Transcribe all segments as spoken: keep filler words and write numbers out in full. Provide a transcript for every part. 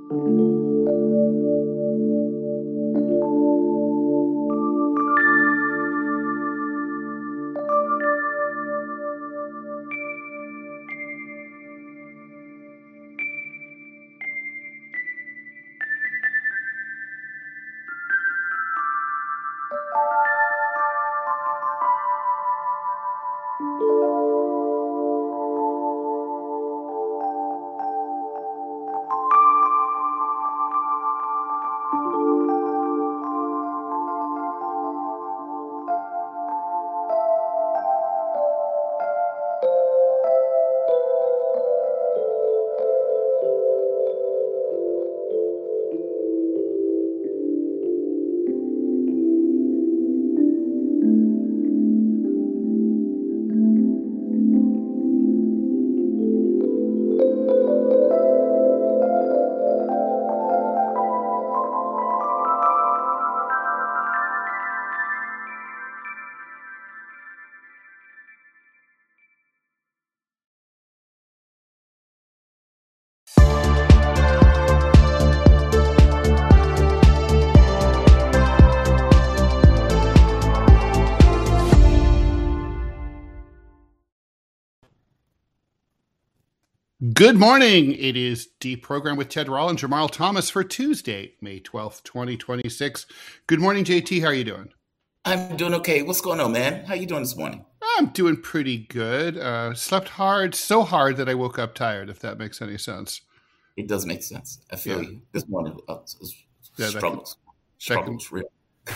Good morning. It is Deprogram with Ted Rall and Jamarl Thomas for Tuesday, May twelfth, twenty twenty-six. Good morning, J T. How are you doing? I'm doing okay. What's going on, man? How you doing this morning? I'm doing pretty good. Uh, slept hard, so hard that I woke up tired, if that makes any sense. It does make sense. I feel yeah. you. This morning, uh, yeah, struggles. Can, struggles, real.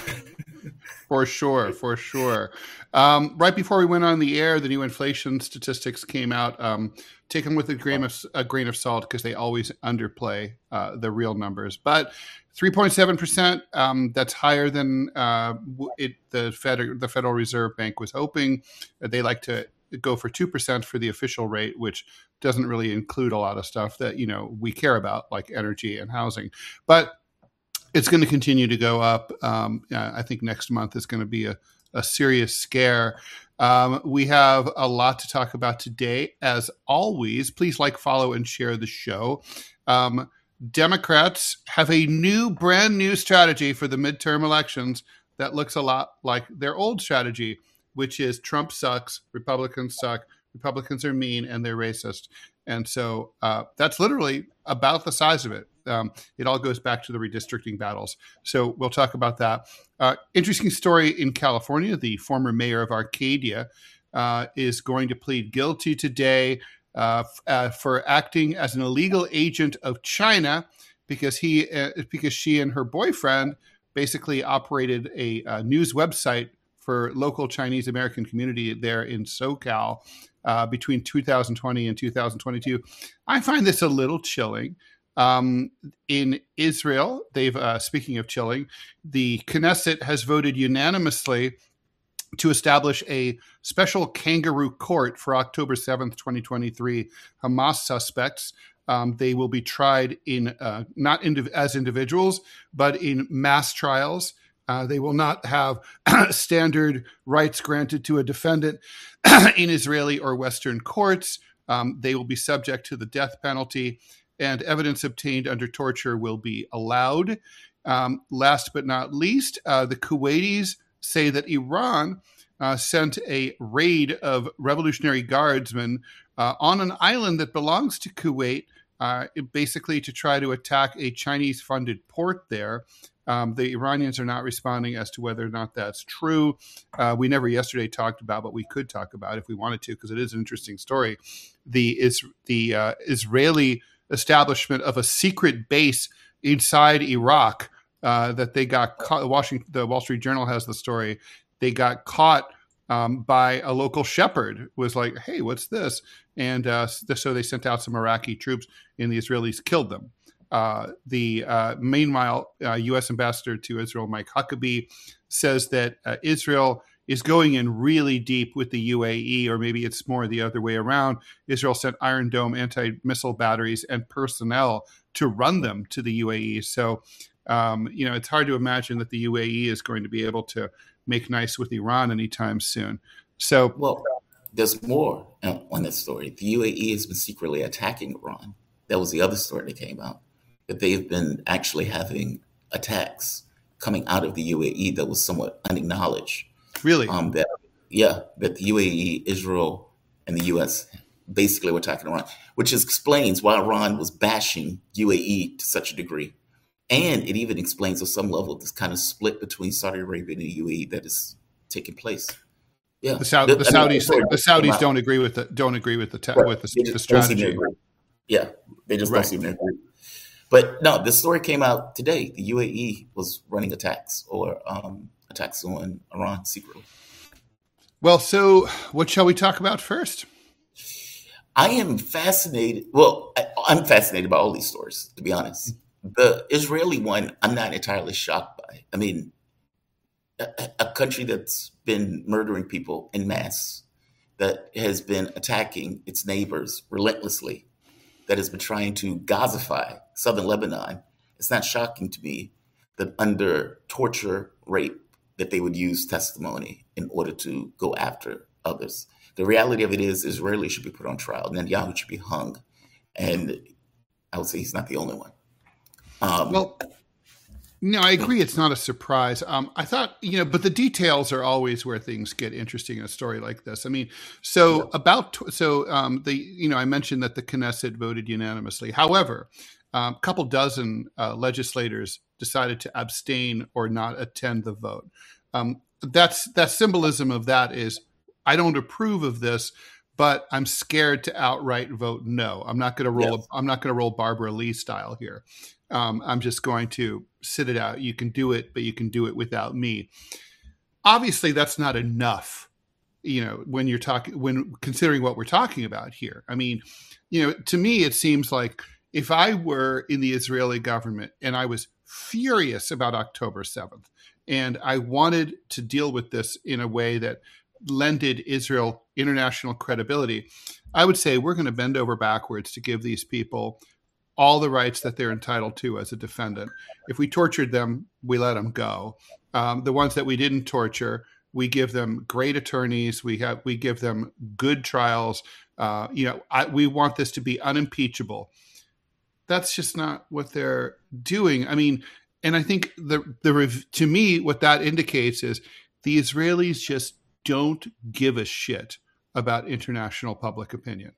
For sure, for sure. Um, right before we went on the air, the new inflation statistics came out. Um, take them with a grain of, a grain of salt because they always underplay uh, the real numbers. But three point seven percent, um, that's higher than uh, it, the, Fed, the Federal Reserve Bank was hoping. They like to go for two percent for the official rate, which doesn't really include a lot of stuff that, you know, we care about, like energy and housing. But it's going to continue to go up. Um, I think next month is going to be a, a serious scare. Um, we have a lot to talk about today. As always, please like, follow, and share the show. Um, Democrats have a new, brand new strategy for the midterm elections that looks a lot like their old strategy, which is Trump sucks, Republicans suck, Republicans are mean, and they're racist. And so uh, that's literally about the size of it. Um, it all goes back to the redistricting battles. So we'll talk about that. Uh, interesting story in California. The former mayor of Arcadia uh, is going to plead guilty today uh, f- uh, for acting as an illegal agent of China because he, uh, because she and her boyfriend basically operated a, a news website for local Chinese American community there in SoCal uh, between two thousand twenty and two thousand twenty-two. I find this a little chilling. Um, in Israel, they've, uh, speaking of chilling, the Knesset has voted unanimously to establish a special kangaroo court for October seventh, twenty twenty-three Hamas suspects. Um, they will be tried in uh, not indiv- as individuals, but in mass trials. Uh, they will not have standard rights granted to a defendant in Israeli or Western courts. Um, they will be subject to the death penalty, and evidence obtained under torture will be allowed. Um, last but not least, uh, the Kuwaitis say that Iran uh, sent a raid of Revolutionary Guardsmen uh, on an island that belongs to Kuwait, uh, basically to try to attack a Chinese-funded port there. Um, the Iranians are not responding as to whether or not that's true. Uh, we never yesterday talked about, but we could talk about if we wanted to, because it is an interesting story. The, is, the uh, Israeli establishment of a secret base inside Iraq uh, that they got caught. Washington, the Wall Street Journal has the story. They got caught um, by a local shepherd. Was like, hey, what's this? And uh, so they sent out some Iraqi troops, and the Israelis killed them. Uh, the uh, meanwhile, uh, U S ambassador to Israel, Mike Huckabee, says that uh, Israel is going in really deep with the U A E, or maybe it's more the other way around. Israel sent Iron Dome anti-missile batteries and personnel to run them to the U A E. So, um, you know, it's hard to imagine that the U A E is going to be able to make nice with Iran anytime soon. So, well, there's more on that story. The U A E has been secretly attacking Iran. That was the other story that came out. that they've been actually having attacks coming out of the U A E that was somewhat unacknowledged. Really? Um, that yeah, that the U A E, Israel, and the U S basically were attacking Iran, which explains why Iran was bashing U A E to such a degree. And it even explains, on some level, this kind of split between Saudi Arabia and the U A E that is taking place. Yeah, the, Saudi, the Saudis, the, the Saudis don't agree with the don't agree with the te- right. with the, the strategy. Yeah, they just right. don't seem to agree. But no, the story came out today. The U A E was running attacks or um, attacks on Iran secretly. Well, so what shall we talk about first? I am fascinated. Well, I, I'm fascinated by all these stories, to be honest. The Israeli one, I'm not entirely shocked by. I mean, a, a country that's been murdering people en masse, that has been attacking its neighbors relentlessly, that has been trying to Gazify southern Lebanon. It's not shocking to me that under torture, rape, that they would use testimony in order to go after others. The reality of it is Israeli should be put on trial. Netanyahu should be hung. And I would say he's not the only one. Um, well, no, I agree. It's not a surprise. Um, I thought, you know, but the details are always where things get interesting in a story like this. I mean, so yeah. about, so um, the, you know, I mentioned that the Knesset voted unanimously. However, a um, couple dozen uh, legislators decided to abstain or not attend the vote. Um, that's, that symbolism of that is, I don't approve of this, but I'm scared to outright vote no. I'm not going to roll. Yes. I'm not going to roll Barbara Lee style here. Um, I'm just going to sit it out. You can do it, but you can do it without me. Obviously, that's not enough. You know, when you're talking, when considering what we're talking about here. I mean, you know, to me, it seems like if I were in the Israeli government and I was furious about October seventh, and I wanted to deal with this in a way that lended Israel international credibility, I would say we're going to bend over backwards to give these people all the rights that they're entitled to as a defendant. If we tortured them, we let them go. Um, the ones that we didn't torture, we give them great attorneys. We have we give them good trials. Uh, you know, I, we want this to be unimpeachable. That's just not what they're doing. I mean, and I think the the to me, what that indicates is the Israelis just don't give a shit about international public opinion.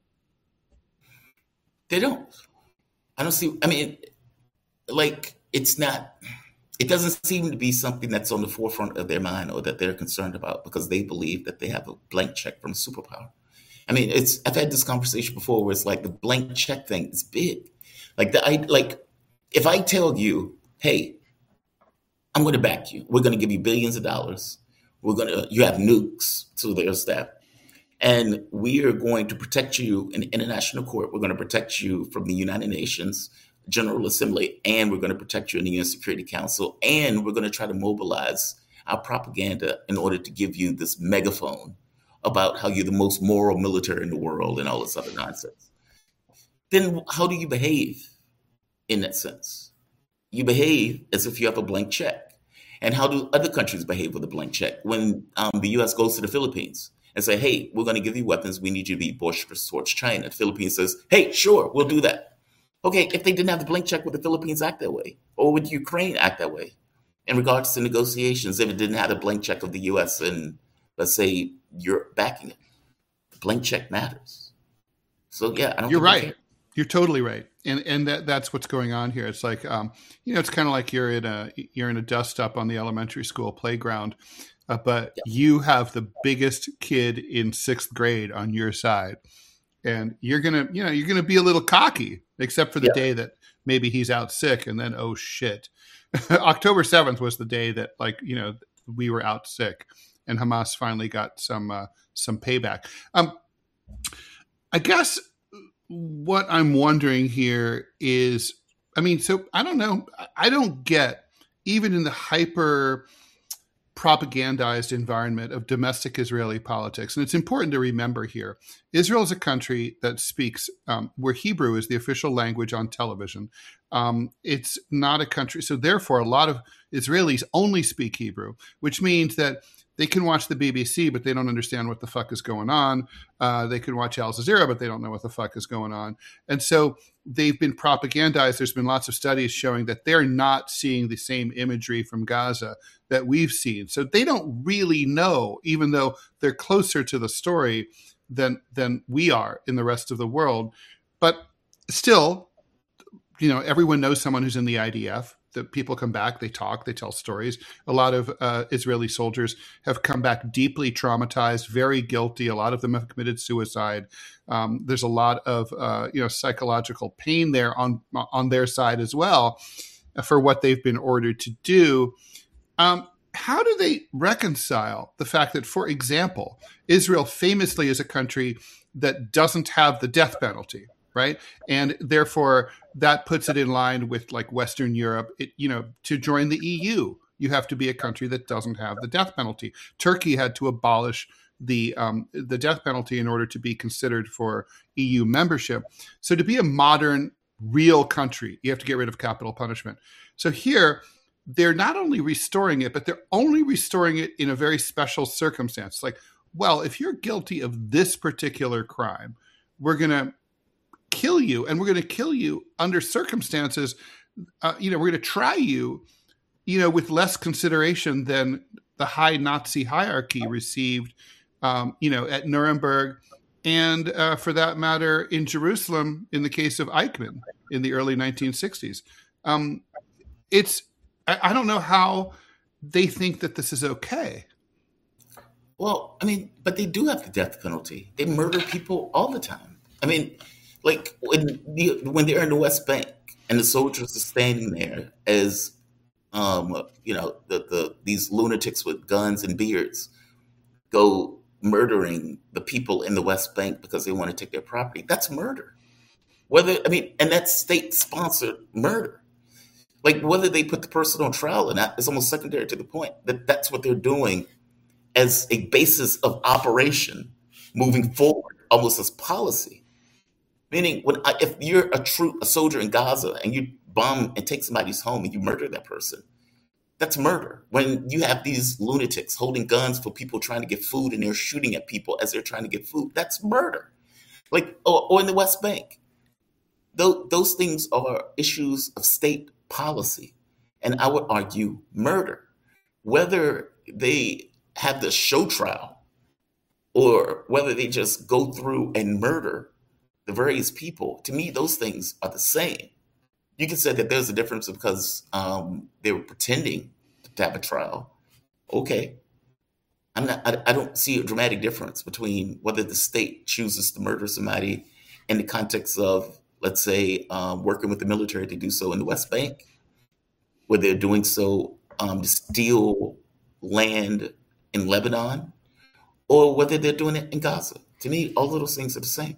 They don't. I don't see, I mean, like, it's not, it doesn't seem to be something that's on the forefront of their mind or that they're concerned about because they believe that they have a blank check from a superpower. I mean, it's, I've had this conversation before where it's like the blank check thing is big. Like, the, I, like, if I tell you, hey, I'm going to back you, we're going to give you billions of dollars. We're going to, you have nukes to their staff. And we are going to protect you in international court. We're going to protect you from the United Nations General Assembly, and we're going to protect you in the U N Security Council. And we're going to try to mobilize our propaganda in order to give you this megaphone about how you're the most moral military in the world and all this other nonsense. Then how do you behave in that sense? You behave as if you have a blank check. And how do other countries behave with a blank check? When um, the U S goes to the Philippines and say, hey, we're going to give you weapons. We need you to be boisterous towards China. The Philippines says, hey, sure, we'll do that. Okay, if they didn't have the blank check, would the Philippines act that way? Or would Ukraine act that way? In regards to negotiations, if it didn't have the blank check of the U S and, let's say, you're backing it, the blank check matters. So, yeah, I don't You're think right. You're totally right. And and that that's what's going on here. It's like, um, you know, it's kind of like you're in a you're in a dust up on the elementary school playground. Uh, but yeah. You have the biggest kid in sixth grade on your side, and you're gonna, you know, you're gonna be a little cocky, except for the yeah. day that maybe he's out sick, and then oh shit, October seventh was the day that, like, you know, we were out sick, and Hamas finally got some uh, some payback. Um, I guess what I'm wondering here is, I mean, so I don't know, I don't get, even in the hyper propagandized environment of domestic Israeli politics. And it's important to remember here, Israel is a country that speaks, um, where Hebrew is the official language on television. Um, it's not a country. So therefore, a lot of Israelis only speak Hebrew, which means that They can watch the B B C, but they don't understand what the fuck is going on. Uh, they can watch Al Jazeera, but they don't know what the fuck is going on. And so they've been propagandized. There's been lots of studies showing that they're not seeing the same imagery from Gaza that we've seen. So they don't really know, even though they're closer to the story than than we are in the rest of the world. But still, you know, everyone knows someone who's in the I D F. The people come back, they talk, they tell stories. A lot of uh, Israeli soldiers have come back deeply traumatized, very guilty. A lot of them have committed suicide. Um, there's a lot of uh, you know psychological pain there on on their side as well for what they've been ordered to do. Um, how do they reconcile the fact that, for example, Israel famously is a country that doesn't have the death penalty? Right. And therefore, that puts it in line with like Western Europe. It, you know, to join the E U, you have to be a country that doesn't have the death penalty. Turkey had to abolish the um, the death penalty in order to be considered for E U membership. So to be a modern, real country, you have to get rid of capital punishment. So here, they're not only restoring it, but they're only restoring it in a very special circumstance. Like, well, if you're guilty of this particular crime, we're going to kill you, and we're going to kill you under circumstances, uh, you know, we're going to try you, you know, with less consideration than the high Nazi hierarchy received, um, you know, at Nuremberg, and uh, for that matter, in Jerusalem, in the case of Eichmann in the early nineteen sixties. Um, it's, I, I don't know how they think that this is okay. Well, I mean, but they do have the death penalty. They murder people all the time. I mean, like when the, when they're in the West Bank and the soldiers are standing there as, um, you know, the, the these lunatics with guns and beards go murdering the people in the West Bank because they want to take their property. That's murder. Whether I mean, and that's state-sponsored murder. Like whether they put the person on trial or not is almost secondary to the point that that's what they're doing as a basis of operation moving forward, almost as policy. Meaning, when I, if you're a true a soldier in Gaza and you bomb and take somebody's home and you murder that person, that's murder. When you have these lunatics holding guns for people trying to get food and they're shooting at people as they're trying to get food, that's murder. Like, or, or in the West Bank, those, those things are issues of state policy, and I would argue murder. Whether they have the show trial or whether they just go through and murder the various people, to me, those things are the same. You can say that there's a difference because um, they were pretending to have a trial. Okay. I'm not, I, I don't see a dramatic difference between whether the state chooses to murder somebody in the context of, let's say, um, working with the military to do so in the West Bank, where they're doing so um, to steal land in Lebanon, or whether they're doing it in Gaza. To me, all of those things are the same.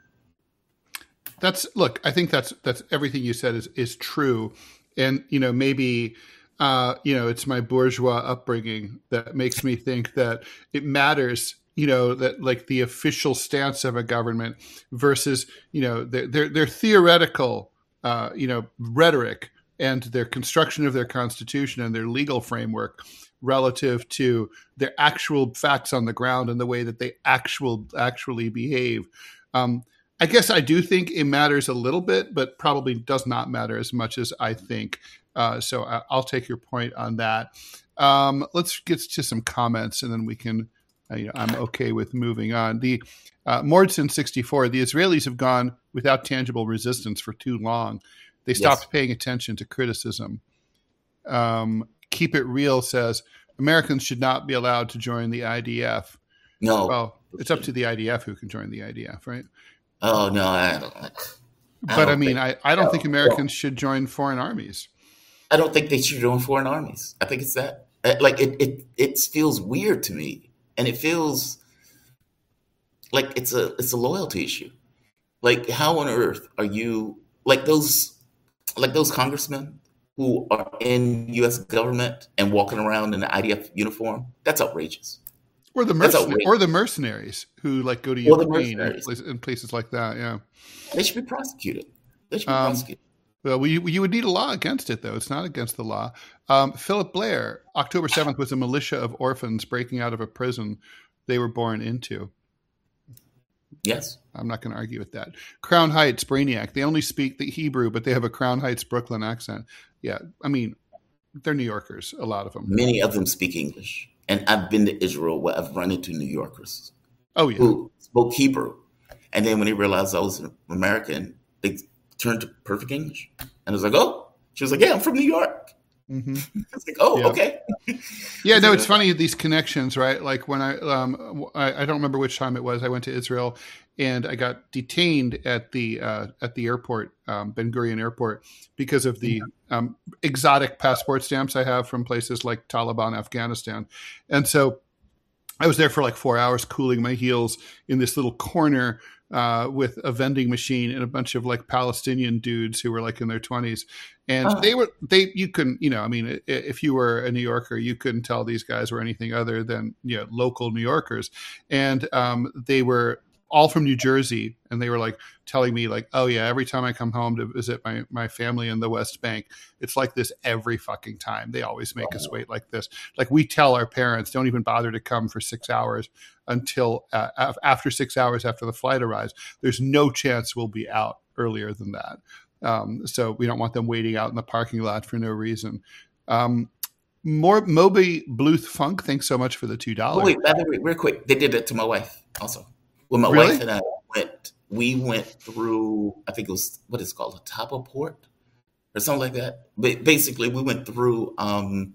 That's look. I think that's that's everything you said is is true, and you know maybe uh, you know it's my bourgeois upbringing that makes me think that it matters. You know that like the official stance of a government versus you know their their, their theoretical uh, you know rhetoric and their construction of their constitution and their legal framework relative to their actual facts on the ground and the way that they actual actually behave. Um, I guess I do think it matters a little bit, but probably does not matter as much as I think. Uh, so I, I'll take your point on that. Um, let's get to some comments, and then we can. Uh, you know, I'm okay with moving on. The uh, Mordson sixty-four. The Israelis have gone without tangible resistance for too long. They stopped yes. paying attention to criticism. Um, Keep It Real says Americans should not be allowed to join the I D F. No. Well, it's up to the I D F who can join the I D F, right? Oh, no, I don't. I but don't I mean, think, I, I don't no, think Americans no. should join foreign armies. I don't think they should join foreign armies. I think it's that. Like, it, it, it feels weird to me. And it feels like it's a it's a loyalty issue. Like, how on earth are you, like those, like those congressmen who are in U S government and walking around in the I D F uniform? That's outrageous. Or the mercen- or the mercenaries who like go to Ukraine and places, and places like that. Yeah, they should be prosecuted. They should be um, prosecuted. Well, we, you would need a law against it, though. It's not against the law. Um, Philip Blair, October seventh was a militia of orphans breaking out of a prison they were born into. Yes. I'm not going to argue with that. Crown Heights, Brainiac. They only speak the Hebrew, but they have a Crown Heights, Brooklyn accent. Yeah, I mean, they're New Yorkers, a lot of them. Many of them speak English. And I've been to Israel where I've run into New Yorkers. Oh, yeah. Who spoke Hebrew. And then when they realized I was an American, they turned to perfect English. And I was like, oh. She was like, yeah, I'm from New York. Mm-hmm. I was like, oh, yeah. okay. Yeah, no, it's funny, these connections, right? Like when I, um, I, I don't remember which time it was. I went to Israel and I got detained at the uh, at the airport, um, Ben Gurion Airport, because of the um, exotic passport stamps I have from places like Taliban, Afghanistan. And so I was there for like four hours cooling my heels in this little corner uh, with a vending machine and a bunch of like Palestinian dudes who were like in their twenties. And oh. they were, they, you couldn't, you know, I mean, if you were a New Yorker, you couldn't tell these guys were anything other than, you know, local New Yorkers. And um, they were all from New Jersey. And they were like telling me like, oh yeah, every time I come home to visit my, my family in the West Bank, it's like this every fucking time. They always make oh. us wait like this. Like we tell our parents, don't even bother to come for six hours until uh, after six hours after the flight arrives. There's no chance we'll be out earlier than that. Um, so we don't want them waiting out in the parking lot for no reason. Um, more Moby Bluth Funk, thanks so much for the two dollars. Oh, wait, by the way, real quick, they did that to my wife also. When my really? wife and I went, we went through, I think it was, what is it called, a Tabo Port or something like that. But basically, we went through, um,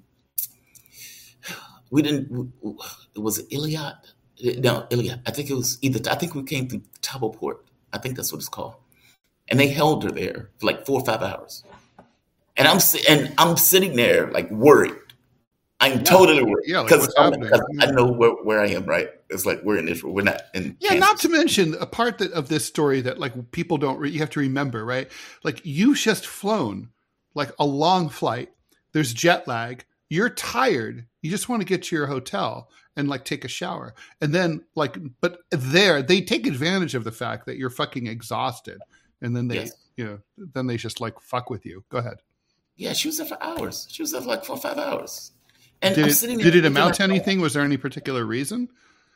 we didn't, it was Iliad? No, Iliad. I think it was either, I think we came through Tabo Port. I think that's what it's called. And they held her there for like four or five hours. And I'm and I'm sitting there like worried. I'm yeah. totally worried. Yeah, because like I know where, where I am, right? It's like we're in Israel. We're not in Yeah, Kansas. Not to mention a part that, of this story that like people don't, re- you have to remember, right? Like you've just flown like a long flight. There's jet lag. You're tired. You just want to get to your hotel and like take a shower. And then like, but there, they take advantage of the fact that you're fucking exhausted. And then they, yes. you know, then they just like fuck with you. Go ahead. Yeah, she was there for hours. She was there for like four or five hours. And did I'm it, sitting there did it amount to anything? Was there any particular reason?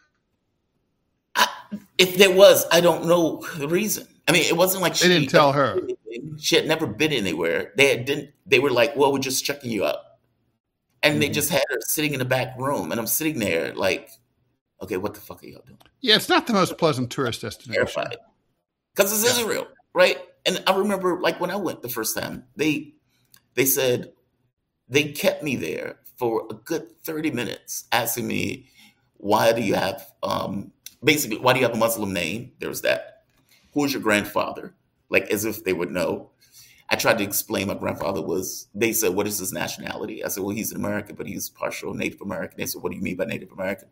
I, if there was, I don't know the reason. I mean, it wasn't like she they didn't tell her. She had never been anywhere. They had, didn't. They were like, "Well, we're just checking you out," and mm-hmm. they just had her sitting in the back room, and I'm sitting there like, "Okay, what the fuck are y'all doing?" Yeah, it's not the most pleasant tourist destination. Terrified because it's yeah. Israel. Right. And I remember like when I went the first time, they they said they kept me there for a good thirty minutes asking me, why do you have um, basically, why do you have a Muslim name? There's that. Who's your grandfather? Like as if they would know. I tried to explain my grandfather was, they said, what is his nationality? I said, well, he's an American, but he's partial Native American. They said, what do you mean by Native American?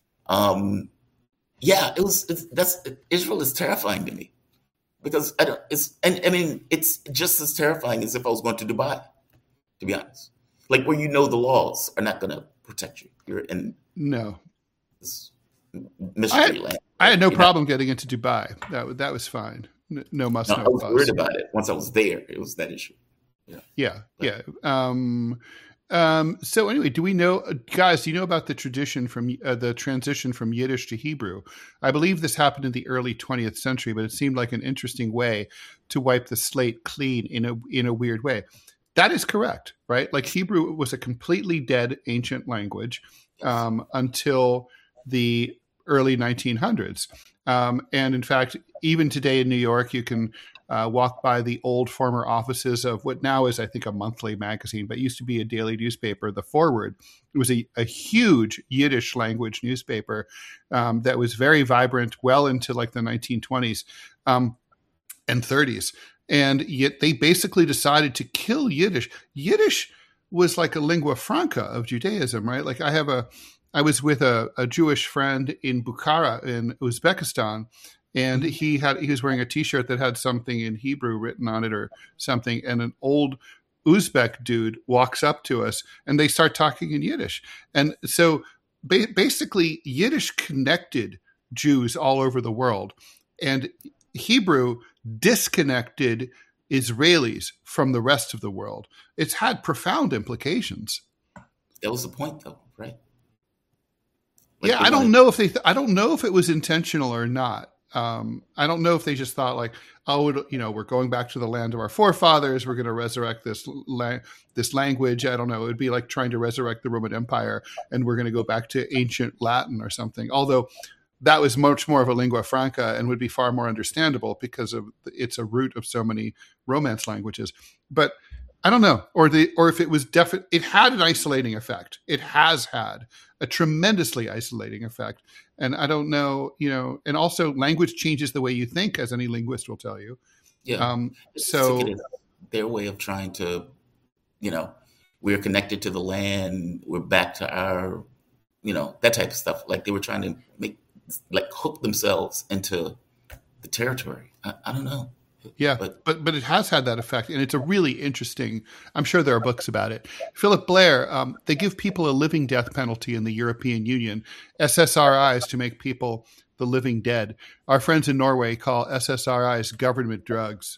Um, yeah, it was, it's, that's, Israel is terrifying to me. Because I don't, it's, and I mean, it's just as terrifying as if I was going to Dubai, to be honest. Like where you know the laws are not going to protect you. You're in no this mystery I, land. I had no You're problem not, getting into Dubai. That that was fine. No must no, no I was fuss. worried about it. Once I was there, it was that issue. Yeah, yeah, but, yeah. Um, Um, so anyway, do we know, guys, do you know about the tradition from uh, the transition from Yiddish to Hebrew? I believe this happened in the early twentieth century, but it seemed like an interesting way to wipe the slate clean in a, in a weird way. That is correct, right? Like Hebrew was a completely dead ancient language um, until the early nineteen hundreds. Um, and in fact, even today in New York, you can uh, walk by the old former offices of what now is, I think, a monthly magazine, but used to be a daily newspaper, The Forward. It was a, a huge Yiddish language newspaper um, that was very vibrant well into like the nineteen twenties um, and thirties. And yet they basically decided to kill Yiddish. Yiddish was like a lingua franca of Judaism, right? Like I have a, I was with a, a Jewish friend in Bukhara in Uzbekistan, and he had he was wearing a T-shirt that had something in Hebrew written on it or something, and an old Uzbek dude walks up to us, and they start talking in Yiddish. And so ba- basically Yiddish connected Jews all over the world, and Hebrew disconnected Israelis from the rest of the world. It's had profound implications. That was the point, though, right? Like yeah, I don't know if they. Th- I don't know if it was intentional or not. Um, I don't know if they just thought like, oh, it, you know, we're going back to the land of our forefathers. We're going to resurrect this la- this language. I don't know. It would be like trying to resurrect the Roman Empire, and we're going to go back to ancient Latin or something. Although that was much more of a lingua franca and would be far more understandable because of it's a root of so many Romance languages. But I don't know, or the or if it was definite. It had an isolating effect. It has had a tremendously isolating effect, and I don't know, you know. And also, language changes the way you think, as any linguist will tell you. Yeah. Um, so their way of trying to, you know, we're connected to the land. We're back to our, you know, that type of stuff. Like they were trying to make, like, hook themselves into the territory. I, I don't know. Yeah, but, but but it has had that effect, and it's a really interesting. I'm sure there are books about it. Philip Blair, um, they give people a living death penalty in the European Union, S S R Is, to make people the living dead. Our friends in Norway call S S R Is government drugs.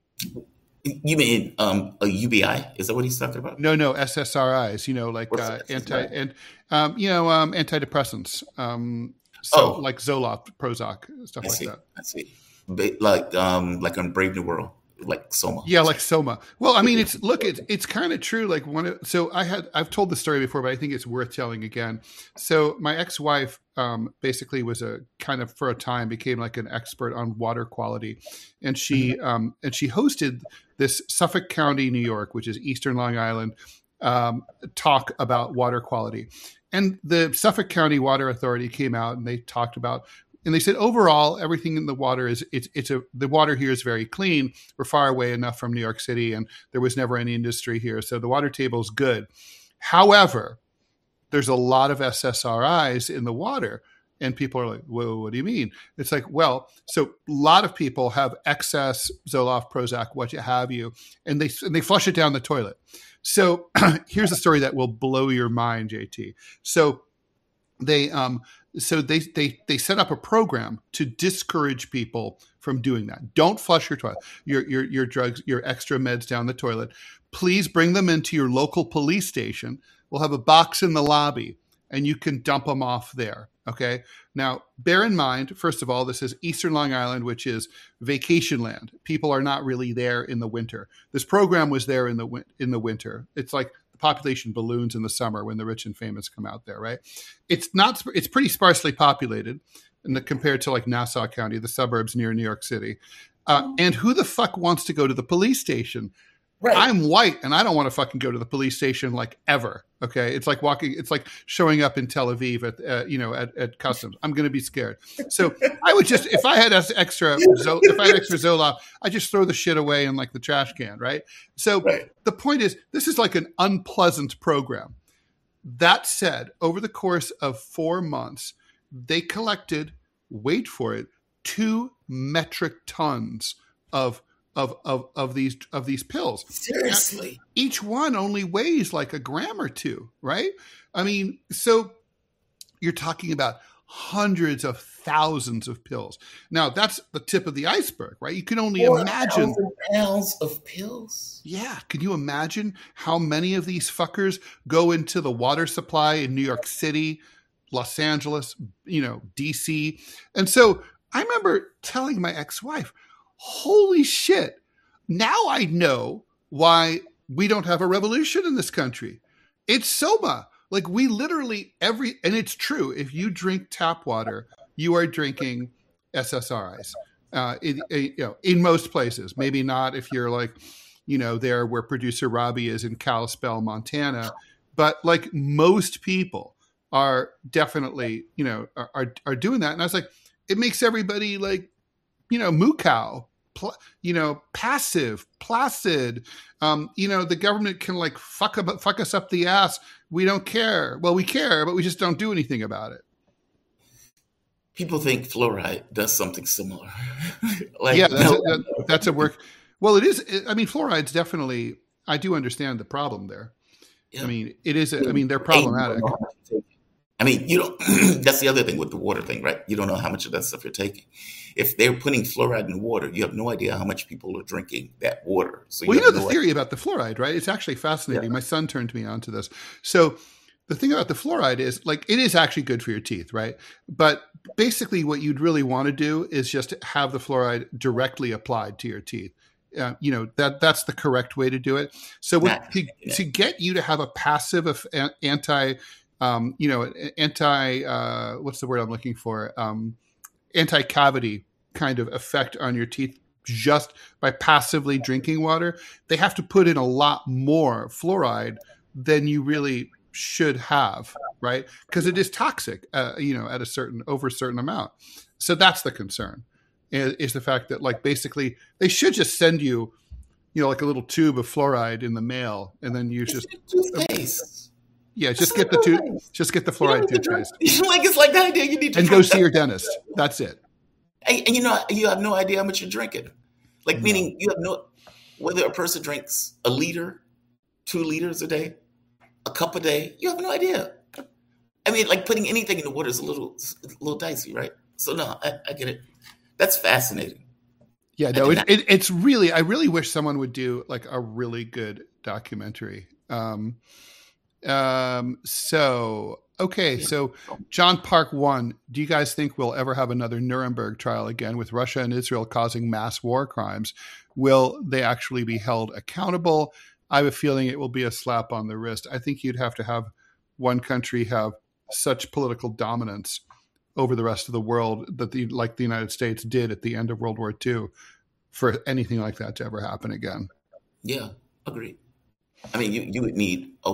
You mean um, a U B I? Is that what he's talking about? No, no, S S R Is. You know, like uh, anti and um, you know um, antidepressants. Um, so oh. like Zoloft, Prozac, stuff I like see. that. I see. Like um like on Brave New World, like Soma. Yeah, like Soma. Well, I mean, it's look, it's it's kind of true. Like one of, so I had I've told the story before, but I think it's worth telling again. So my ex-wife um, basically was a kind of for a time became like an expert on water quality, and she mm-hmm. um, and she hosted this Suffolk County, New York, which is Eastern Long Island, um, talk about water quality, and the Suffolk County Water Authority came out and they talked about. And they said, overall, everything in the water is it's it's a the water here is very clean. We're far away enough from New York City, and there was never any industry here, so the water table is good. However, there's a lot of S S R Is in the water, and people are like, "Whoa, what do you mean?" It's like, well, so a lot of people have excess Zoloft, Prozac, what you have you, and they and they flush it down the toilet. So here's a story that will blow your mind, J T. So they um. So they, they they set up a program to discourage people from doing that. Don't flush your toilet, your your your drugs, your extra meds down the toilet. Please bring them into your local police station. We'll have a box in the lobby, and you can dump them off there. Okay. Now, bear in mind, first of all, this is Eastern Long Island, which is vacation land. People are not really there in the winter. This program was there in the in the winter. It's like population balloons in the summer when the rich and famous come out there, right? It's not, it's pretty sparsely populated in the, compared to like Nassau County, the suburbs near New York City. Uh, and who the fuck wants to go to the police station? Right. I'm white and I don't want to fucking go to the police station like ever. Okay. It's like walking, it's like showing up in Tel Aviv at, uh, you know, at, at customs. I'm going to be scared. So I would just, if I had extra, if I had extra Zoloft, I just throw the shit away in like the trash can. Right. So right. The point is, this is like an unpleasant program. That said, over the course of four months, they collected, wait for it, two metric tons of Of, of of these of these pills. Seriously, now, each one only weighs like a gram or two, right? I mean, so you're talking about hundreds of thousands of pills. Now that's the tip of the iceberg, right? You can only imagine pounds of pills. Yeah, can you imagine how many of these fuckers go into the water supply in New York City, Los Angeles, you know, D C? And so I remember telling my ex-wife, holy shit, now I know why we don't have a revolution in this country. It's Soma. Like we literally every, and it's true, if you drink tap water, you are drinking S S R Is uh, in, in, you know, in most places. Maybe not if you're like, you know, there where producer Robbie is in Kalispell, Montana. But like most people are definitely, you know, are, are, are doing that. And I was like, it makes everybody like, you know, moo cow. Pl- you know, passive, placid. Um, you know, the government can like fuck up, fuck us up the ass. We don't care. Well, we care, but we just don't do anything about it. People think fluoride does something similar. like, yeah, that's, no. a, that, that's a work. Well, it is. I mean, fluoride's definitely. I do understand the problem there. Yeah. I mean, it is. A, I mean, they're problematic. I mean, you don't, that's the other thing with the water thing, right? You don't know how much of that stuff you're taking. If they're putting fluoride in water, you have no idea how much people are drinking that water. So well, you, you know no the theory idea. about the fluoride, right? It's actually fascinating. Yeah. My son turned me on to this. So the thing about the fluoride is, like, it is actually good for your teeth, right? But basically what you'd really want to do is just have the fluoride directly applied to your teeth. Uh, you know, that that's the correct way to do it. So with, Not, to, yeah. to get you to have a passive of anti, um, you know, anti, uh, what's the word I'm looking for? Um, anti-cavity kind of effect on your teeth just by passively drinking water, they have to put in a lot more fluoride than you really should have, right? Because it is toxic, uh, you know, at a certain, over a certain amount. So that's the concern, is, is the fact that, like, basically they should just send you, you know, like a little tube of fluoride in the mail, and then you just, Toothpaste. yeah, just get the tooth, just get the fluoride toothpaste, like it's like the idea you need to and go drink see that. your dentist. That's it. And, and you know, you have no idea how much you're drinking. Like, No. meaning you have no, whether a person drinks a liter, two liters a day, a cup a day, you have no idea. I mean, like, putting anything in the water is a little, a little dicey, right? So no, I, I get it. That's fascinating. Yeah, I no, did it, not- it, it's really, I really wish someone would do like a really good documentary. Um, um, so, okay. So John Park one, do you guys think we'll ever have another Nuremberg trial again with Russia and Israel causing mass war crimes? Will they actually be held accountable? I have a feeling it will be a slap on the wrist. I think you'd have to have one country have such political dominance over the rest of the world that the, like the United States did at the end of World War Two, for anything like that to ever happen again. Yeah, agreed. I mean, you, you would need a,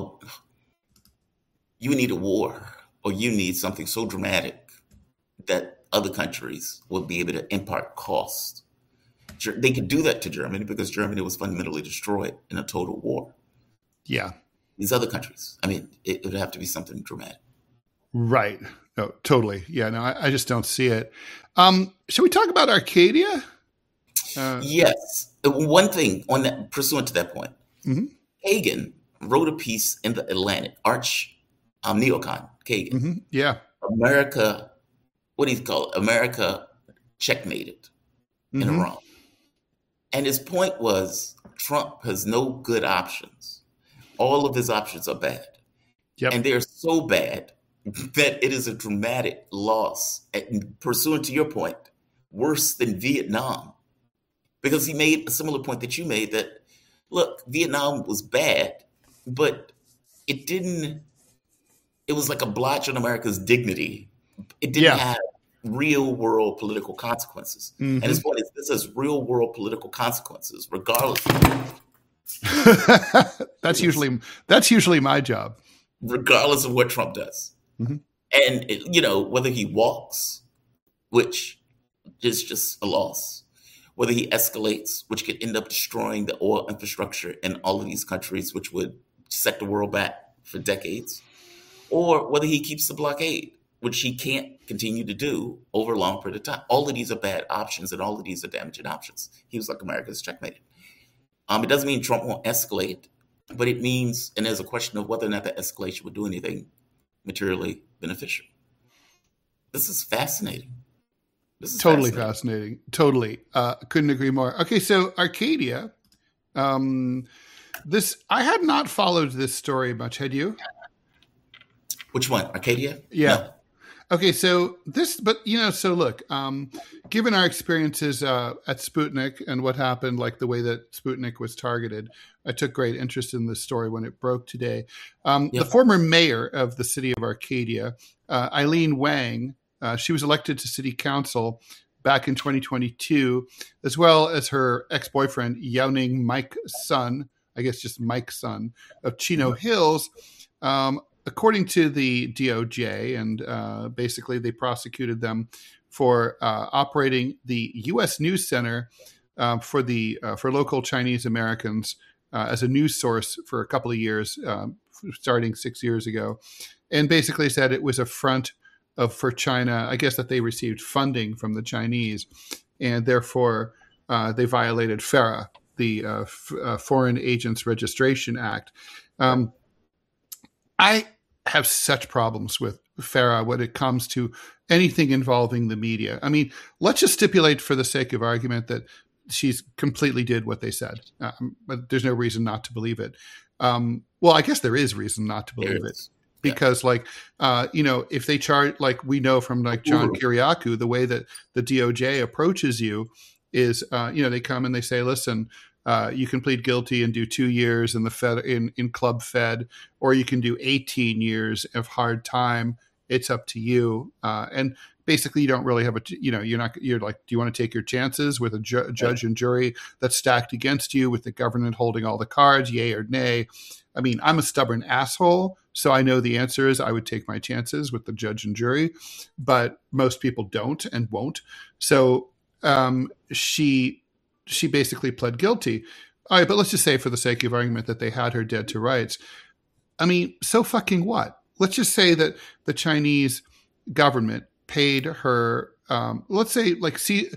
you would need a war, or you need something so dramatic that other countries would be able to impart cost. Ger- They could do that to Germany because Germany was fundamentally destroyed in a total war. Yeah. These other countries, I mean, it, it would have to be something dramatic. Right. No, totally. Yeah, no, I, I just don't see it. Um, should we talk about Arcadia? Uh, Yes. One thing on that, pursuant to that point, mhm, Kagan wrote a piece in the Atlantic, Arch um, Neocon, Kagan. mhm, yeah. America, what do you call it? America checkmated in Mhm. Iran. And his point was Trump has no good options. All of his options are bad. Yep. And they're so bad that it is a dramatic loss. And pursuant to your point, worse than Vietnam. Because he made a similar point that you made that, look, Vietnam was bad, but it didn't, it was like a blotch on America's dignity. It didn't Yeah. have real world political consequences. Mhm. And his point is this has real world political consequences, regardless, that's usually that's usually my job. regardless of what Trump does. Mhm. And, it- you know, whether he walks, which is just a loss, whether he escalates, which could end up destroying the oil infrastructure in all of these countries, which would set the world back for decades, or whether he keeps the blockade, which he can't continue to do over a long period of time. All of these are bad options, and all of these are damaging options. He was like, America's checkmated. Um, it doesn't mean Trump won't escalate, but it means, and there's a question of whether or not that escalation would do anything materially beneficial. This is fascinating. This is Totally fascinating. fascinating. Totally. Uh, couldn't agree more. Okay, so Arcadia. Um, this I had not followed this story much. Had you? Which one? Arcadia? Yeah. No. Okay, so this, but you know, so look, um, given our experiences uh, at Sputnik and what happened, like the way that Sputnik was targeted, I took great interest in this story when it broke today. Um, Yeah. The former mayor of the city of Arcadia, uh, Eileen Wang, uh, she was elected to city council back in twenty twenty-two, as well as her ex-boyfriend, Yao-Ning Mike Sun, I guess just Mike's son, of Chino Hills. Um, according to the D O J, and uh, basically they prosecuted them for uh, operating the U S News Center uh, for the uh, for local Chinese Americans uh, as a news source for a couple of years, um, starting six years ago, and basically said it was a front of for China. I guess that they received funding from the Chinese, and therefore uh, they violated FARA, the uh, F- uh, Foreign Agents Registration Act. Um, I have such problems with Farah, when it comes to anything involving the media. I mean, let's just stipulate for the sake of argument that she's completely did what they said, um, but there's no reason not to believe it. Um, well, I guess there is reason not to believe it. Because, yeah. like, uh, you know, if they charge, like we know from like John Kiriakou, the way that the D O J approaches you is, uh, you know, they come and they say, listen, uh, you can plead guilty and do two years in the Fed in, in Club Fed, or you can do eighteen years of hard time. It's up to you. Uh, and basically, you don't really have a, you know, you're not, you're like, do you want to take your chances with a ju- judge and jury that's stacked against you, with the government holding all the cards, yay or nay? I mean, I'm a stubborn asshole, so I know the answer is I would take my chances with the judge and jury, but most people don't and won't. So um, she she basically pled guilty. All right, but let's just say for the sake of argument that they had her dead to rights. I mean, so fucking what? Let's just say that the Chinese government paid her. Um, let's say like C,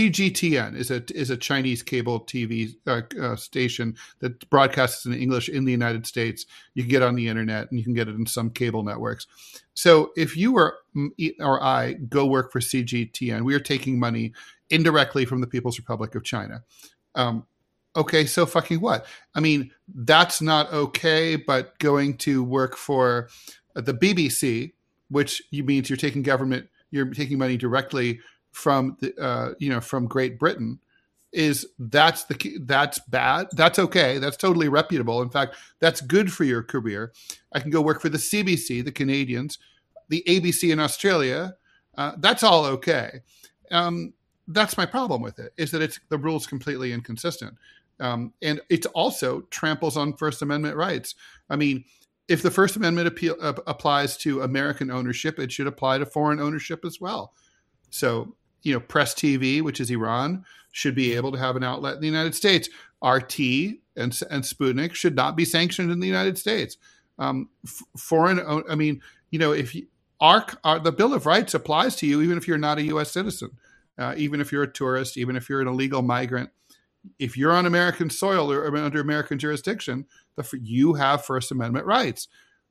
CGTN is a is a Chinese cable T V uh, uh, station that broadcasts in English in the United States. You can get it on the internet and you can get it in some cable networks. So if you or, or I go work for C G T N, we are taking money indirectly from the People's Republic of China. Um, okay, so fucking what? I mean, that's not okay, but going to work for the B B C, which means you're taking government you're taking money directly from the, uh, you know, from Great Britain, is that's the, that's bad. That's okay. That's totally reputable. In fact, that's good for your career. I can go work for the C B C, the Canadians, the A B C in Australia. Uh, that's all okay. Um, that's my problem with it, is that it's the rule's completely inconsistent. Um, and it also tramples on First Amendment rights. I mean, if the First Amendment appeal, uh, applies to American ownership, it should apply to foreign ownership as well. So, you know, Press T V, which is Iran, should be able to have an outlet in the United States. R T and, and Sputnik should not be sanctioned in the United States. Um, f- foreign, I mean, you know, if you, our, our the Bill of Rights applies to you, even if you're not a U S citizen, uh, even if you're a tourist, even if you're an illegal migrant. If you're on American soil or under American jurisdiction, the, you have First Amendment rights.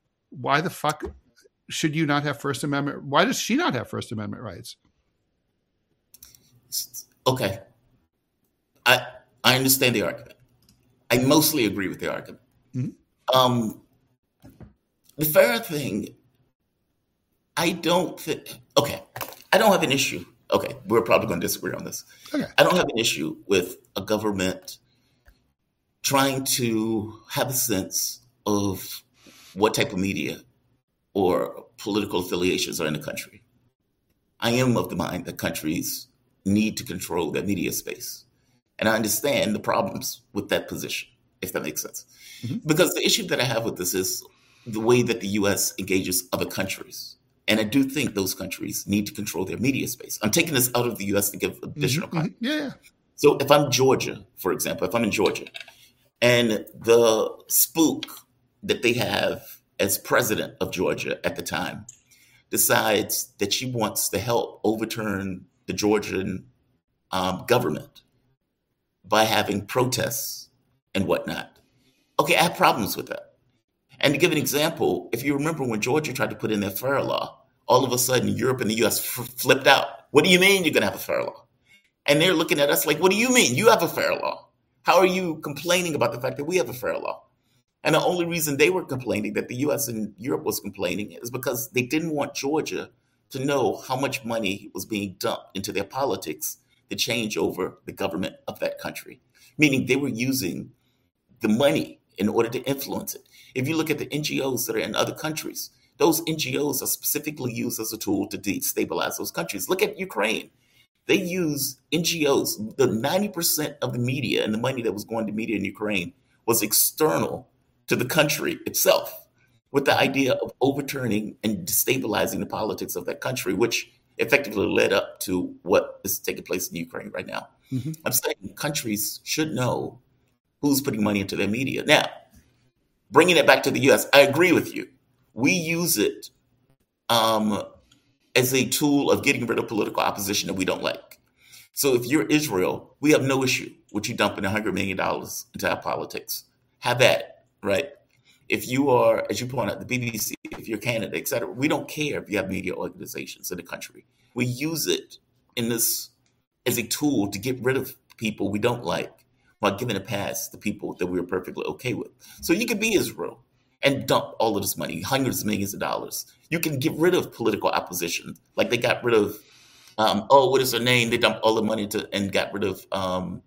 Why the fuck should you not have First Amendment? Why does she not have First Amendment rights? Okay. I I understand the argument. I mostly agree with the argument. Mm-hmm. Um, the Farah thing, I don't think, okay, I don't have an issue. Okay, we're probably going to disagree on this. Okay. I don't have an issue with a government trying to have a sense of what type of media or political affiliations are in the country. I am of the mind that countries need to control their media space. And I understand the problems with that position, if that makes sense. Mm-hmm. Because the issue that I have with this is the way that the U S engages other countries. And I do think those countries need to control their media space. I'm taking this out of the U S to give additional mm-hmm. context. Yeah. So if I'm Georgia, for example, if I'm in Georgia, and the spook that they have as president of Georgia at the time decides that she wants to help overturn the Georgian um, government by having protests and whatnot. Okay, I have problems with that. And to give an example, if you remember when Georgia tried to put in their Farah law, all of a sudden Europe and the U S f- flipped out. What do you mean you're going to have a Farah law? And they're looking at us like, what do you mean? You have a Farah law. How are you complaining about the fact that we have a Farah law? And the only reason they were complaining, that the U S and Europe was complaining, is because they didn't want Georgia to know how much money was being dumped into their politics to change over the government of that country. Meaning they were using the money in order to influence it. If you look at the N G Os that are in other countries, those N G Os are specifically used as a tool to destabilize those countries. Look at Ukraine. They use N G Os. The ninety percent of the media and the money that was going to media in Ukraine was external to the country itself, with the idea of overturning and destabilizing the politics of that country, which effectively led up to what is taking place in Ukraine right now. Mm-hmm. I'm saying countries should know who's putting money into their media. Now, bringing it back to the U S, I agree with you. We use it um, as a tool of getting rid of political opposition that we don't like. So if you're Israel, we have no issue with you dumping one hundred million dollars into our politics. Have that, right? If you are, as you point out, the B B C, if if you're Canada, et cetera. We don't care if you have media organizations in the country. We use it in this as a tool to get rid of people we don't like while giving a pass to people that we're perfectly okay with. So you can be Israel and dump all of this money, hundreds of millions of dollars. You can get rid of political opposition, like they got rid of, um, oh, what is her name? They dumped all the money to and got rid of um,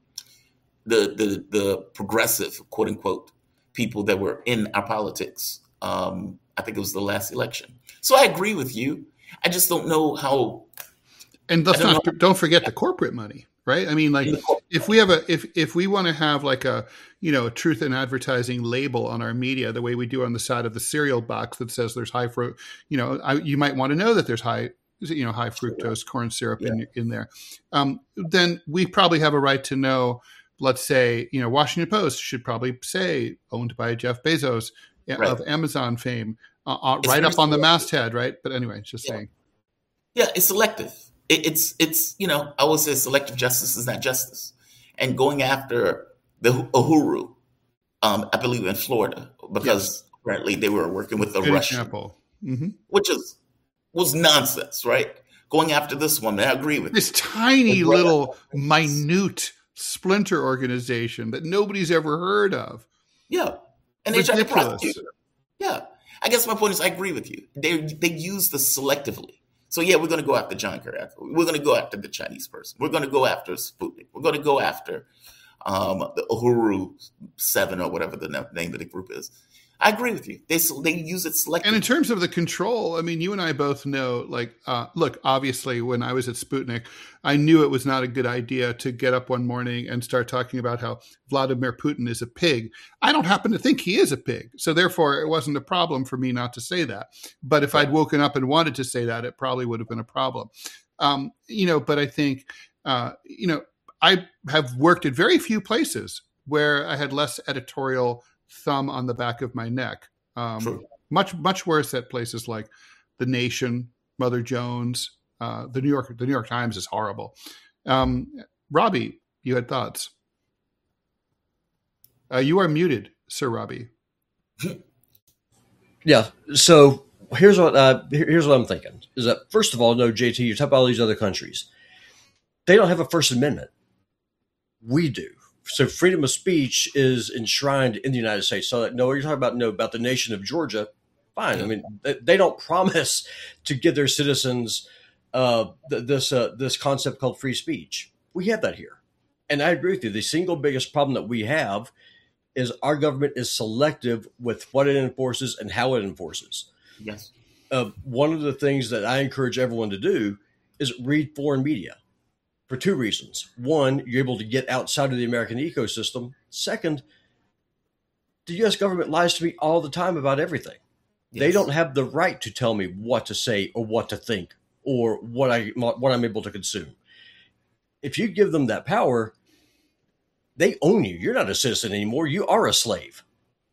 the, the the progressive, quote unquote, people that were in our politics. Um, I think it was the last election. So I agree with you. I just don't know how. And let's don't not know. don't forget the corporate money, right? I mean, like if we have a if if we want to have like a you know a truth in advertising label on our media, the way we do on the side of the cereal box that says there's high fruit, you know, I, you might want to know that there's high you know high fructose corn syrup Yeah. in in there. Um, then we probably have a right to know. Let's say you know Washington Post should probably say owned by Jeff Bezos Right. of Amazon fame, uh, uh, It's right very up on the selective. masthead, right? But anyway, just Yeah. saying. Yeah, it's selective. It, it's it's you know I always say selective justice is not justice, and going after the Uhuru, um, I believe in Florida, because apparently they were working with a Good Russian, example. hmm which is was nonsense, right? Going after this woman, I agree with you. This tiny The brother- little minute splinter organization that nobody's ever heard of. Yeah, and they tried to Ridiculous. prosecute her. Yeah, I guess my point is I agree with you. They they use this selectively. So yeah, we're going to go after John Kerry. We're going to go after the Chinese person. We're going to go after Sputnik. We're going to go after um, the Uhuru Seven or whatever the na- name of the group is. I agree with you. They they use it selectively. And in terms of the control, I mean, you and I both know, like, uh, look, obviously, when I was at Sputnik, I knew it was not a good idea to get up one morning and start talking about how Vladimir Putin is a pig. I don't happen to think he is a pig. So therefore, it wasn't a problem for me not to say that. But if I'd woken up and wanted to say that, it probably would have been a problem. Um, you know, but I think, uh, you know, I have worked at very few places where I had less editorial thumb on the back of my neck. Um, True. much, much worse at places like The Nation, Mother Jones, uh, the New York, the New York Times is horrible. Um, Robbie, you had thoughts. Uh, you are muted, Sir Robbie. Yeah. So here's what uh, here- here's what I'm thinking is that first of all, no, J T, you talk about all these other countries. They don't have a First Amendment. We do. So freedom of speech is enshrined in the United States. So no, you're talking about no about the nation of Georgia. Fine. I mean, they, they don't promise to give their citizens uh, th- this uh, this concept called free speech. We have that here, and I agree with you. The single biggest problem that we have is our government is selective with what it enforces and how it enforces. Yes. Uh, one of the things that I encourage everyone to do is read foreign media for two reasons. One, you're able to get outside of the American ecosystem. Second, the U S government lies to me all the time about everything. They Yes. don't have the right to tell me what to say or what to think or what I what I'm able to consume. If you give them that power, they own you. You're not a citizen anymore. You are a slave.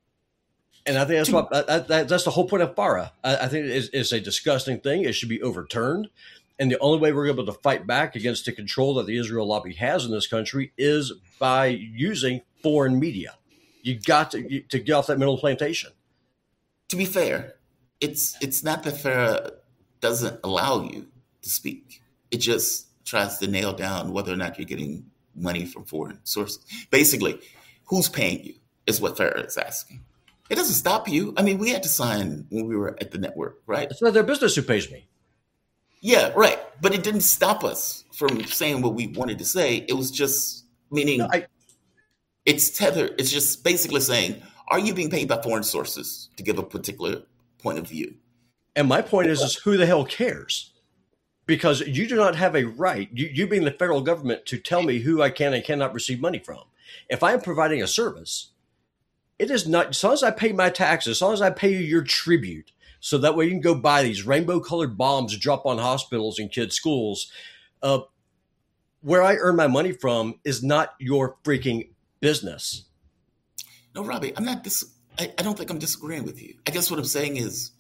And I think that's what that, that, that's the whole point of FARA. I, I think it's, it's a disgusting thing. It should be overturned. And the only way we're able to fight back against the control that the Israel lobby has in this country is by using foreign media. You got to you, to get off that middle plantation. To be fair, it's it's not that FARA doesn't allow you to speak. It just tries to nail down whether or not you're getting money from foreign sources. Basically, who's paying you is what FARA is asking. It doesn't stop you. I mean, we had to sign when we were at the network, right? It's not their business who pays me. Yeah, right. But it didn't stop us from saying what we wanted to say. It was just meaning No, I, it's tethered. It's just basically saying, are you being paid by foreign sources to give a particular point of view? and my point is, is who the hell cares? Because you do not have a right, you, you being the federal government, to tell me who I can and cannot receive money from. If I am providing a service, it is not, as long as I pay my taxes, as long as I pay you your tribute, so that way you can go buy these rainbow colored bombs to drop on hospitals and kids' schools. Uh, where I earn my money from is not your freaking business. No, Robbie, I'm not dis- I, I don't think I'm disagreeing with you. I guess what I'm saying is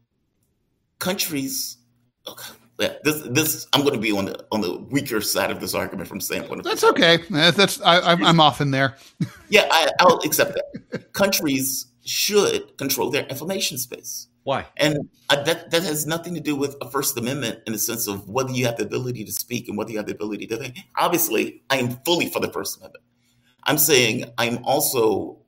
countries, okay, yeah, this, this, I'm going to be on the, on the weaker side of this argument from the standpoint of That's okay. That's I, I'm, I'm often there. Yeah, I, I'll accept that. Countries should control their information space. Why? And uh, that that has nothing to do with a First Amendment in the sense of whether you have the ability to speak and whether you have the ability to think. Obviously, I am fully for the First Amendment. I'm saying I'm also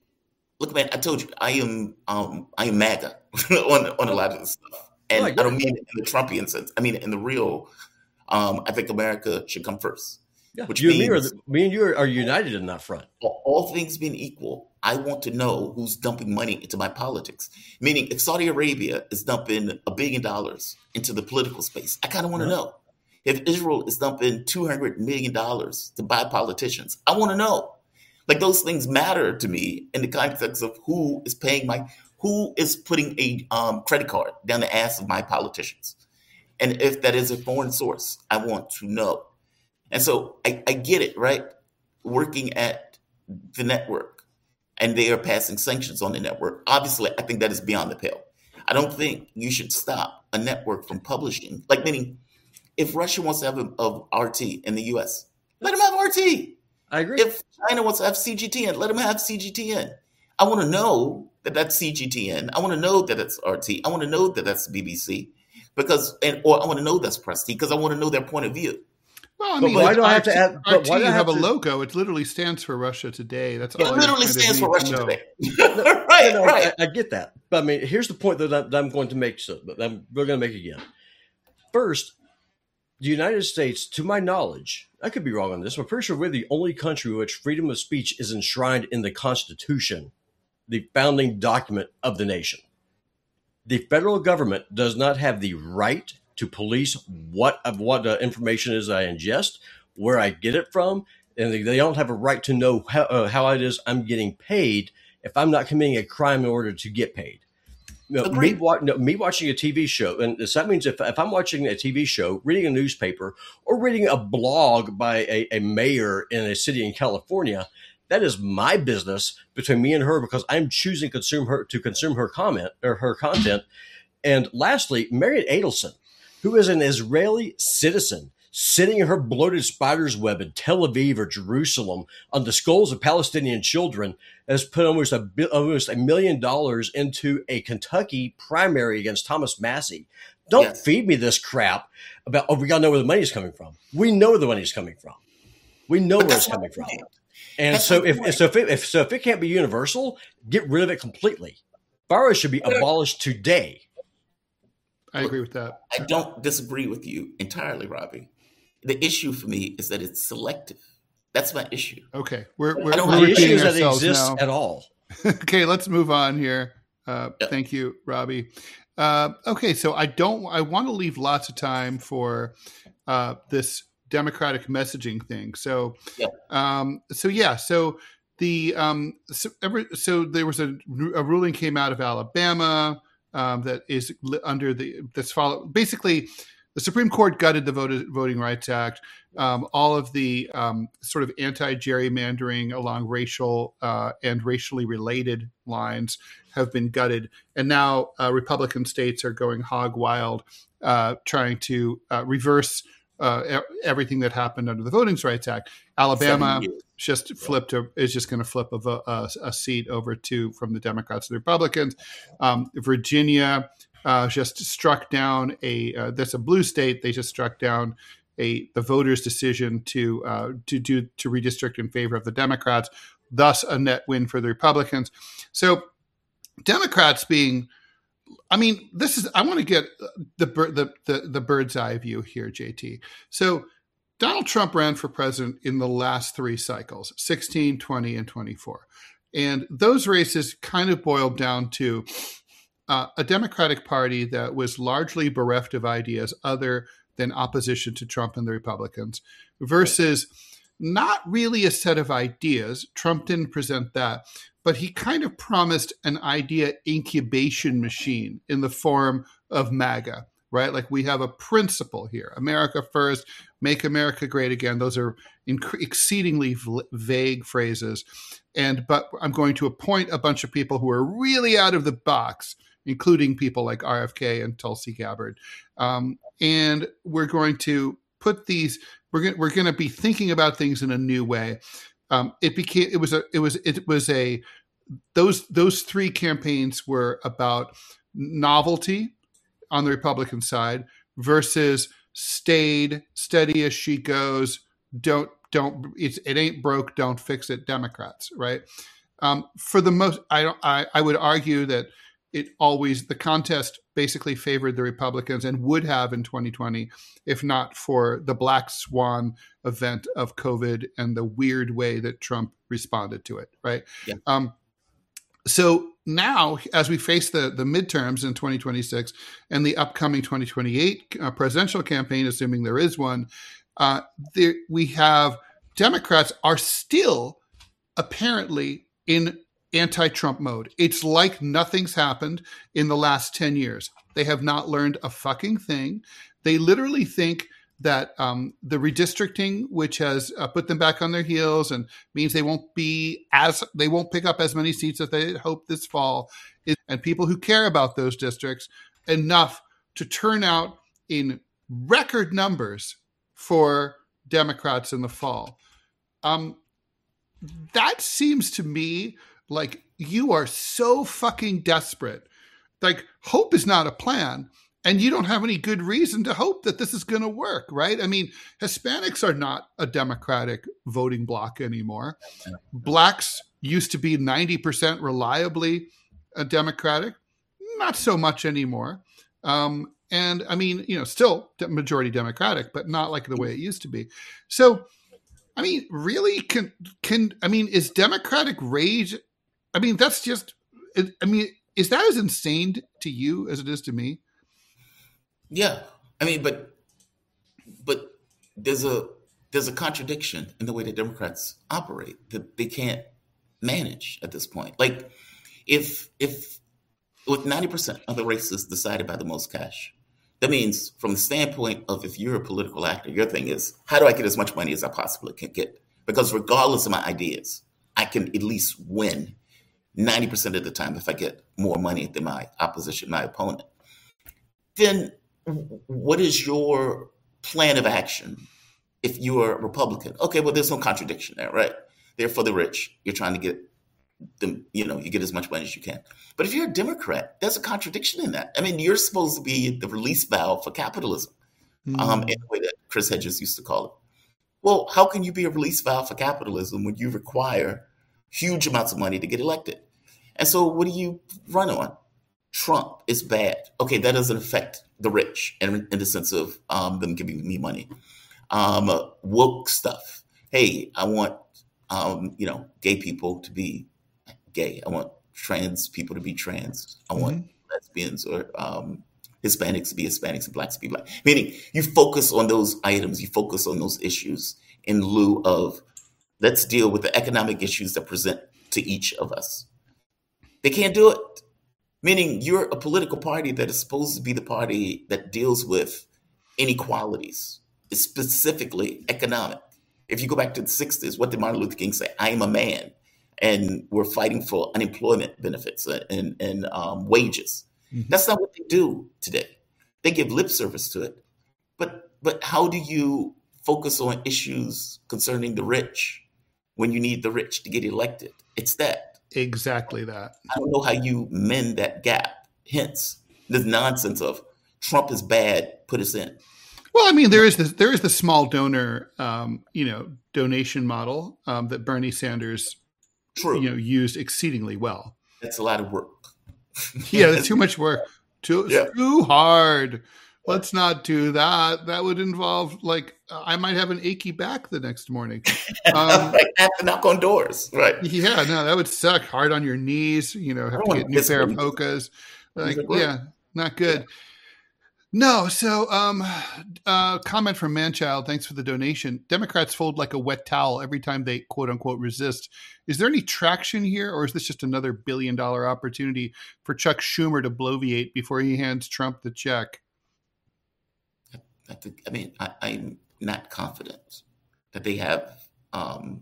look, man. I told you I am um, I am MAGA on on a lot of this stuff, and Right, I don't mean it in the Trumpian sense. I mean it in the real. Um, I think America should come first. Yeah. Which you and me, are means the, me and you are, are united in that front. all all things being equal, I want to know who's dumping money into my politics. Meaning, if Saudi Arabia is dumping a billion dollars into the political space, I kind of want to Yeah. know. If Israel is dumping two hundred million dollars to buy politicians, I want to know. Like those things matter to me in the context of who is paying my, who is putting a um, credit card down the ass of my politicians. And if that is a foreign source, I want to know. And so I, I get it, right? Working at the network and they are passing sanctions on the network. Obviously, I think that is beyond the pale. I don't think you should stop a network from publishing. Like meaning, if Russia wants to have a, a R T in the U S, let them have R T. I agree. If China wants to have C G T N, let them have C G T N. I want to know that that's C G T N. I want to know that that's R T. I want to know that that's B B C because, and or I want to know that's Press T because I want to know their point of view. Well, I But mean, why like, do I have to R T add- but R T, why do I you have have a to- logo. It literally stands for Russia Today. That's It all you literally kind of stands need for to Russia know. today. right, No, no, right. I, I get that. But I mean, here's the point that I'm, that I'm going to make. So, that I'm, we're going to make again. First, the United States, to my knowledge, I could be wrong on this, but I'm pretty sure we're the only country in which freedom of speech is enshrined in the Constitution, the founding document of the nation. The federal government does not have the right to police what of what uh, information is I ingest, where I get it from, and they, they don't have a right to know how, uh, how it is I'm getting paid if I'm not committing a crime in order to get paid. No, me, Agreed. wa- no, me watching a T V show, and so that means if, if I'm watching a T V show, reading a newspaper, or reading a blog by a, a mayor in a city in California, that is my business between me and her because I'm choosing consume her to consume her comment or her content. And lastly, Marian Adelson, who is an Israeli citizen, sitting in her bloated spider's web in Tel Aviv or Jerusalem on the skulls of Palestinian children, has put almost a bi- almost a million dollars into a Kentucky primary against Thomas Massey. Don't Yes. feed me this crap about, oh, we got to know where the money's coming from. We know where the money's coming from. We know But where it's that's my coming from. point. And That's so my if, point. so if it, if so if it can't be universal, get rid of it completely. FARA should be abolished today. I agree with that. I don't disagree with you entirely, Robbie. The issue for me is that it's selective. That's my issue. Okay, we're we're, I don't we're have The repeating issues that ourselves exist now. at all. Okay, let's move on here. Uh, Yeah. Thank you, Robbie. Uh, okay, so I don't. I want to leave lots of time for uh, this democratic messaging thing. So, Yeah. um, so yeah, so the um, so, every, so there was a, a ruling came out of Alabama um, that is li- under the that's follow basically. The Supreme Court gutted the Vote, Voting Rights Act. Um, all of the um, sort of anti-gerrymandering along racial uh, and racially related lines have been gutted. And now uh, Republican states are going hog wild, uh, trying to uh, reverse uh, e- everything that happened under the Voting Rights Act. Alabama Seven years. just flipped a, is just going to flip a, vo- a, a seat over to from the Democrats to the Republicans. Um, Virginia uh, just struck down a uh, that's a blue state. They just struck down a the voters' decision to uh, to do to redistrict in favor of the Democrats, thus a net win for the Republicans. So Democrats being, I mean, this is I want to get the bir- the the, the bird's eye view here, J T. So Donald Trump ran for president in the last three cycles, sixteen, twenty, and twenty-four. And those races kind of boiled down to uh, a Democratic Party that was largely bereft of ideas other than opposition to Trump and the Republicans versus not really a set of ideas. Trump didn't present that, but he kind of promised an idea incubation machine in the form of MAGA, right? Like we have a principle here, America first, make America great again. Those are inc- exceedingly v- vague phrases. And, but I'm going to appoint a bunch of people who are really out of the box, including people like R F K and Tulsi Gabbard. Um, and we're going to put these, we're going we're going to be thinking about things in a new way. Um, it became, it was a, it was, it was a, those, those three campaigns were about novelty on the Republican side versus staid, steady as she goes, don't, don't, it's, it ain't broke, don't fix it Democrats, right? Um, for the most, I, don't, I, I would argue that it always, the contest basically favored the Republicans and would have in twenty twenty, if not for the black swan event of COVID and the weird way that Trump responded to it, right? Yeah. Um, so now, as we face the, the midterms in twenty twenty-six and the upcoming twenty twenty-eight uh, presidential campaign, assuming there is one, uh, there, we have Democrats are still apparently in anti-Trump mode. It's like nothing's happened in the last ten years. They have not learned a fucking thing. They literally think that um, the redistricting, which has uh, put them back on their heels and means they won't be as, they won't pick up as many seats as they had hoped this fall, is, and people who care about those districts enough to turn out in record numbers for Democrats in the fall. Um, that seems to me like you are so fucking desperate. Like, hope is not a plan, and you don't have any good reason to hope that this is going to work, right? I mean, Hispanics are not a Democratic voting bloc anymore. Blacks used to be ninety percent reliably a Democratic, not so much anymore. Um, and I mean, you know, still majority Democratic, but not like the way it used to be. So, I mean, really, can, can I mean, is Democratic rage, I mean, that's just, I mean, is that as insane to you as it is to me? Yeah. I mean, but but there's a there's a contradiction in the way that Democrats operate that they can't manage at this point. Like, if if with ninety percent of the races decided by the most cash, that means from the standpoint of if you're a political actor, your thing is, how do I get as much money as I possibly can get? Because regardless of my ideas, I can at least win ninety percent of the time if I get more money than my opposition, my opponent. Then what is your plan of action if you are a Republican? Okay, well, there's no contradiction there, right? They're for the rich. You're trying to get them, you know, you get as much money as you can. But if you're a Democrat, there's a contradiction in that. I mean, you're supposed to be the release valve for capitalism, mm. um, in the way that Chris Hedges used to call it. Well, how can you be a release valve for capitalism when you require huge amounts of money to get elected? And so what do you run on? Trump is bad. Okay, that doesn't affect the rich in, in the sense of um, them giving me money. Um, uh, woke stuff. Hey, I want, um, you know, gay people to be gay. I want trans people to be trans. I want mm-hmm. lesbians or um, Hispanics to be Hispanics and blacks to be black. Meaning you focus on those items, you focus on those issues in lieu of let's deal with the economic issues that present to each of us. They can't do it. Meaning you're a political party that is supposed to be the party that deals with inequalities, specifically economic. If you go back to the sixties, what did Martin Luther King say? I am a man. And we're fighting for unemployment benefits and, and um, wages. Mm-hmm. That's not what they do today. They give lip service to it. But but how do you focus on issues concerning the rich when you need the rich to get elected? It's that. Exactly that. I don't know how you mend that gap. Hence, this nonsense of Trump is bad, put us in. Well, I mean, there is this, there is the small donor, um, you know, donation model um, that Bernie Sanders, True. you know, used exceedingly well. That's a lot of work. Yeah, that's too much work. Too yeah. too hard. Let's not do that. That would involve, like, I might have an achy back the next morning. Um, like, have to knock on doors, right? Yeah, no, that would suck. Hard on your knees. You know, have to get a new pair of Hokas. Like, yeah, not good. Yeah. No, so um, uh, comment from Manchild. Thanks for the donation. Democrats fold like a wet towel every time they quote unquote resist. Is there any traction here, or is this just another billion dollar opportunity for Chuck Schumer to bloviate before he hands Trump the check? I, think, I mean, I, I'm not confident that they have um,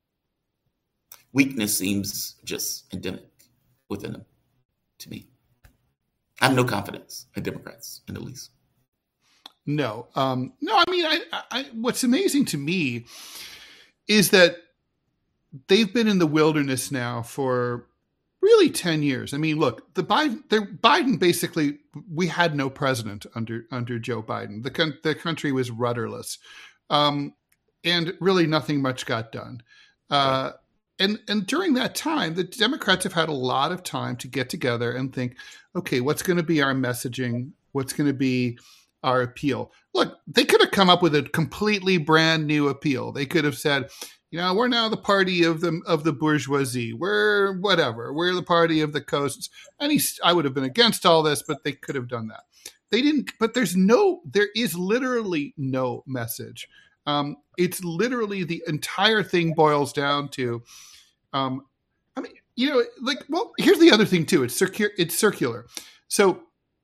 weakness. Seems just endemic within them to me. I have no confidence in Democrats in the least. No, um, no. I mean, I, I, what's amazing to me is that they've been in the wilderness now for really ten years. I mean, look, the Biden, the Biden basically, we had no president under under Joe Biden. The con- the country was rudderless, um, and really nothing much got done. Uh, and and during that time, the Democrats have had a lot of time to get together and think, okay, what's going to be our messaging? What's going to be our appeal? Look, they could have come up with a completely brand new appeal. They could have said, you know, we're now the party of the of the bourgeoisie. We're whatever. We're the party of the coasts. And he, I would have been against all this, but they could have done that. They didn't. But there's no. There is literally no message. Um, it's literally the entire thing boils down to. Um, I mean, you know, like, well, here's the other thing too. It's circular. It's circular. So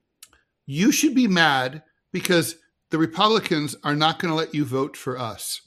you should be mad because the Republicans are not going to let you vote for us.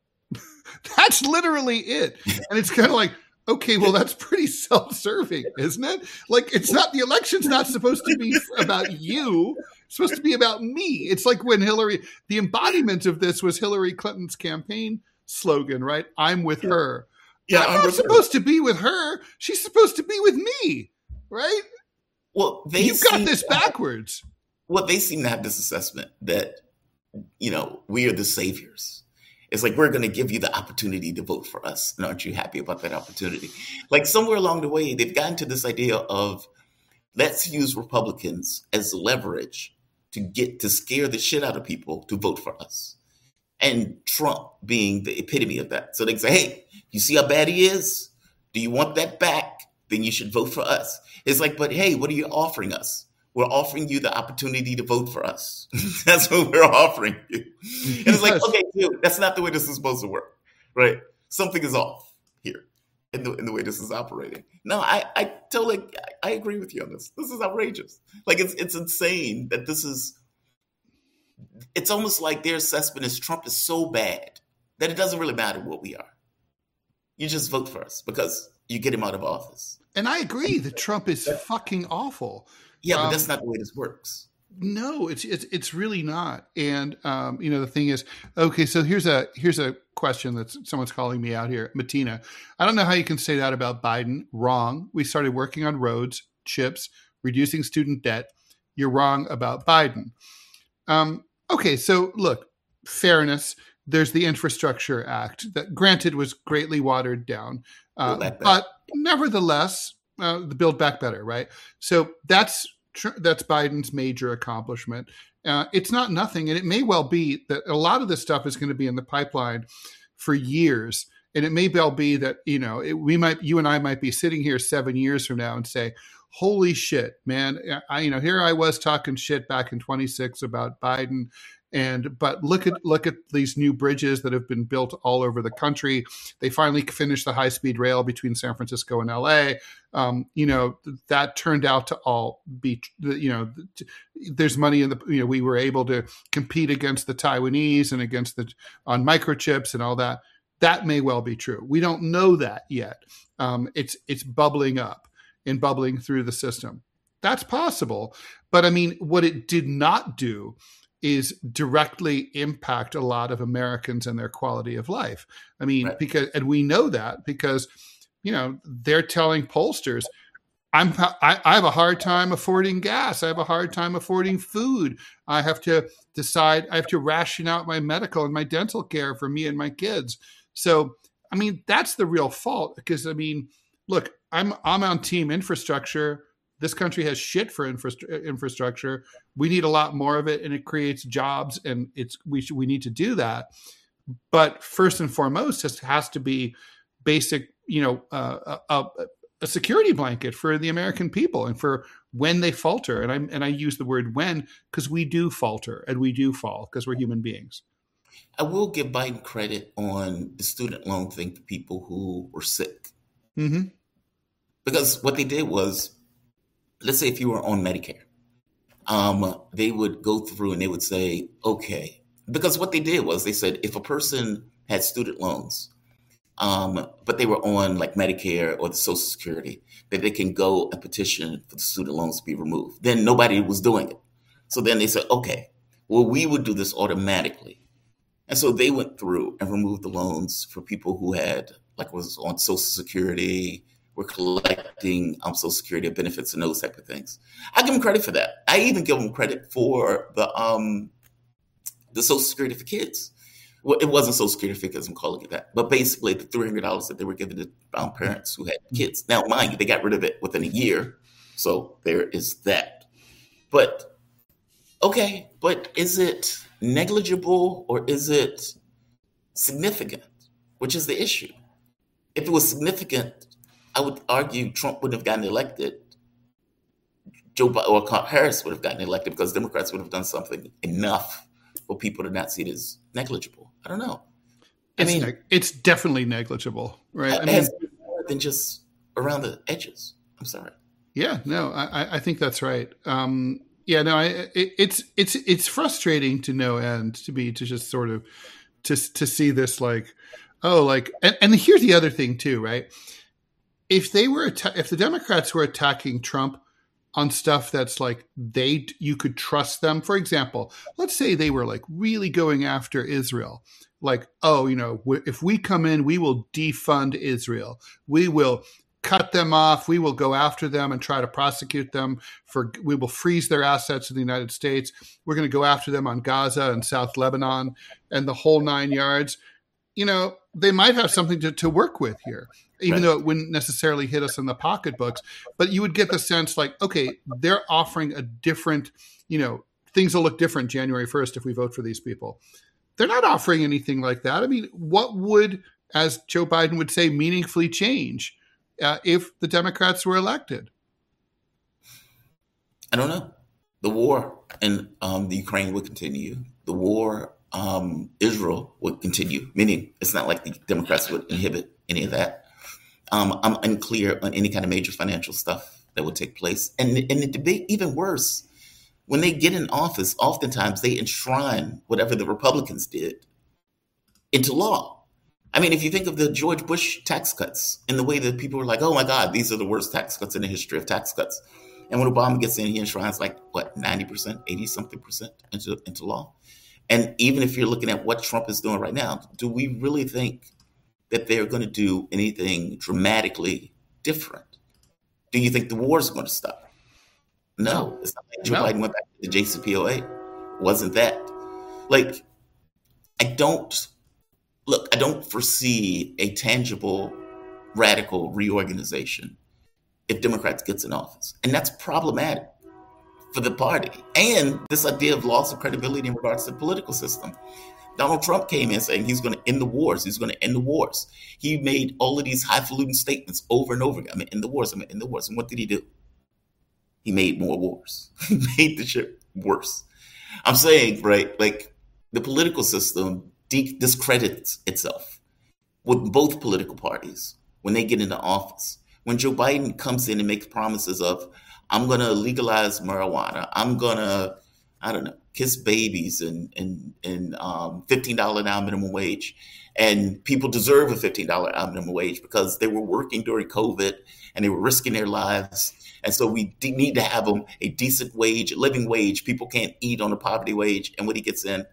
That's literally it. And it's kind of like, okay, well, that's pretty self-serving, isn't it? Like, it's not, the election's not supposed to be about you. It's supposed to be about me. It's like when Hillary, the embodiment of this was Hillary Clinton's campaign slogan, right? I'm with yeah. her. Yeah, I'm, I'm not supposed her. to be with her. She's supposed to be with me, right? Well, they You've got this backwards. Well, they seem to have this assessment that, you know, we are the saviors. It's like, we're going to give you the opportunity to vote for us. And aren't you happy about that opportunity? Like, somewhere along the way, they've gotten to this idea of, let's use Republicans as leverage to get to scare the shit out of people to vote for us. And Trump being the epitome of that. So they say, hey, you see how bad he is? Do you want that back? Then you should vote for us. It's like, but hey, what are you offering us? We're offering you the opportunity to vote for us. That's what we're offering you. And it's like, okay, dude, that's not the way this is supposed to work, right? Something is off here in the in the way this is operating. No, I, I totally, I agree with you on this. This is outrageous. Like, it's it's insane that this is, it's almost like their assessment is Trump is so bad that it doesn't really matter what we are. You just vote for us because you get him out of office. And I agree that Trump is fucking awful. Yeah, but um, that's not the way this works. No, it's it's it's really not. And um, you know, the thing is, okay, so here's a here's a question that someone's calling me out here, Matina. I don't know how you can say that about Biden. Wrong. We started working on roads, chips, reducing student debt. You're wrong about Biden. Um, okay, so look, fairness. There's the Infrastructure Act that, granted, was greatly watered down, uh, but nevertheless. Uh, the Build Back Better, right? So that's that's Biden's major accomplishment. Uh, it's not nothing, and it may well be that a lot of this stuff is going to be in the pipeline for years. And it may well be that, you know, it, we might, you and I might be sitting here seven years from now and say, "Holy shit, man! I, you know, here I was talking shit back in twenty-six about Biden." And but look at look at these new bridges that have been built all over the country. They finally finished the high speed rail between San Francisco and L A. Um, you know, that turned out to all be, you know, there's money in the, you know, we were able to compete against the Taiwanese and against the on microchips and all that. That may well be true. We don't know that yet. Um, it's it's bubbling up and bubbling through the system. That's possible. But I mean, what it did not do is directly impact a lot of Americans and their quality of life. I mean, right. because, and we know that because, you know, they're telling pollsters, I'm, I, I have a hard time affording gas. I have a hard time affording food. I have to decide, I have to ration out my medical and my dental care for me and my kids. So, I mean, that's the real fault because, I mean, look, I'm, I'm on team infrastructure. This country has shit for infra- infrastructure. We need a lot more of it, and it creates jobs, and it's we should, we need to do that. But first and foremost, it has to be basic, you know, uh, a, a security blanket for the American people, and for when they falter. And I and I use the word when because we do falter and we do fall because we're human beings. I will give Biden credit on the student loan thing for people who were sick, mm-hmm. because what they did was, let's say if you were on Medicare, um, they would go through and they would say, okay, because what they did was they said if a person had student loans, um, but they were on like Medicare or the Social Security, that they can go and petition for the student loans to be removed. Then nobody was doing it. So then they said, okay, well, we would do this automatically. And so they went through and removed the loans for people who had, like was on Social Security, were collecting um, Social Security benefits and those type of things. I give them credit for that. I even give them credit for the um, the Social Security for kids. Well, it wasn't Social Security for kids, I'm calling it that. But basically, the three hundred dollars that they were giving to um, parents who had kids. Now, mind you, they got rid of it within a year. So there is that. But, okay, but is it negligible or is it significant? Which is the issue. If it was significant, I would argue Trump wouldn't have gotten elected. Joe Biden or Harris would have gotten elected because Democrats would have done something enough for people to not see it as negligible. I don't know. I it's mean, neg- it's definitely negligible, right? It I mean, has more than just around the edges. I'm sorry. Yeah, no, I, I think that's right. Um, yeah, no, I, it, it's it's it's frustrating to no end to be to just sort of to to see this like, oh, like, and, and here's the other thing too, right? If they were atta- if the Democrats were attacking Trump on stuff that's like they you could trust them. For example, let's say they were like really going after Israel. Like, oh, you know, if we come in, we will defund Israel. We will cut them off. We will go after them and try to prosecute them for, we will freeze their assets in the United States. We're going to go after them on Gaza and South Lebanon and the whole nine yards. You know, they might have something to, to work with here, even right. though it wouldn't necessarily hit us in the pocketbooks. But you would get the sense like, okay, they're offering a different, you know, things will look different January first if we vote for these people. They're not offering anything like that. I mean, what would, as Joe Biden would say, meaningfully change uh, if the Democrats were elected? I don't know. The war in um, the Ukraine would continue. The war, um, Israel would continue, meaning it's not like the Democrats would inhibit any of that. Um, I'm unclear on any kind of major financial stuff that would take place. And, and the debate, even worse, when they get in office, oftentimes they enshrine whatever the Republicans did into law. I mean, if you think of the George Bush tax cuts and the way that people were like, oh my God, these are the worst tax cuts in the history of tax cuts. And when Obama gets in, he enshrines like, what, ninety percent, eighty something percent into, into law. And even if you're looking at what Trump is doing right now, do we really think that they're going to do anything dramatically different? Do you think the war is going to stop? No, it's not like Joe no. Biden went back to the J C P O A. Wasn't that? Like, I don't, look, I don't foresee a tangible, radical reorganization if Democrats gets in office. And that's problematic for the party. And this idea of loss of credibility in regards to the political system. Donald Trump came in saying he's going to end the wars. He's going to end the wars. He made all of these highfalutin statements over and over again. I'm going to end the wars. I'm going to end the wars. And what did he do? He made more wars. He made the shit worse. I'm saying, right, like the political system de- discredits itself with both political parties when they get into office. When Joe Biden comes in and makes promises of, I'm going to legalize marijuana. I'm going to, I don't know, kiss babies and and and um, fifteen dollars an hour minimum wage. And people deserve a fifteen dollars an hour minimum wage because they were working during COVID and they were risking their lives. And so we de- need to have them a decent wage, a living wage. People can't eat on a poverty wage. And when he gets in,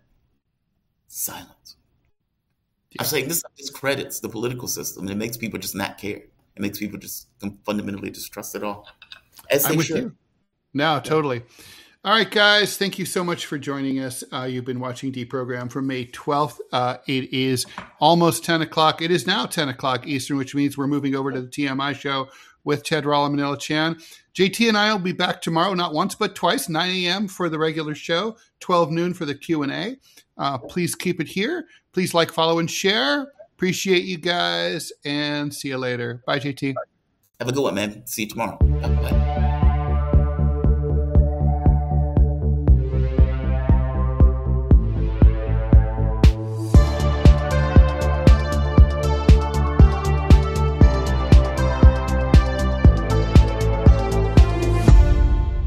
silence. Yeah. I'm saying this discredits the political system. It makes people just not care. It makes people just fundamentally distrust it all. As they I'm with should. you. No, totally. All right, guys, thank you so much for joining us. Uh, you've been watching Deprogram for May twelfth. Uh, it is almost ten o'clock. It is now ten o'clock Eastern, which means we're moving over to the T M I show with Ted Rall and Manila Chan. J T and I will be back tomorrow, not once, but twice, nine a.m. for the regular show, twelve noon for the Q and A. Uh, please keep it here. Please like, follow, and share. Appreciate you guys, and see you later. Bye, J T. Have a good one, man. See you tomorrow. Bye.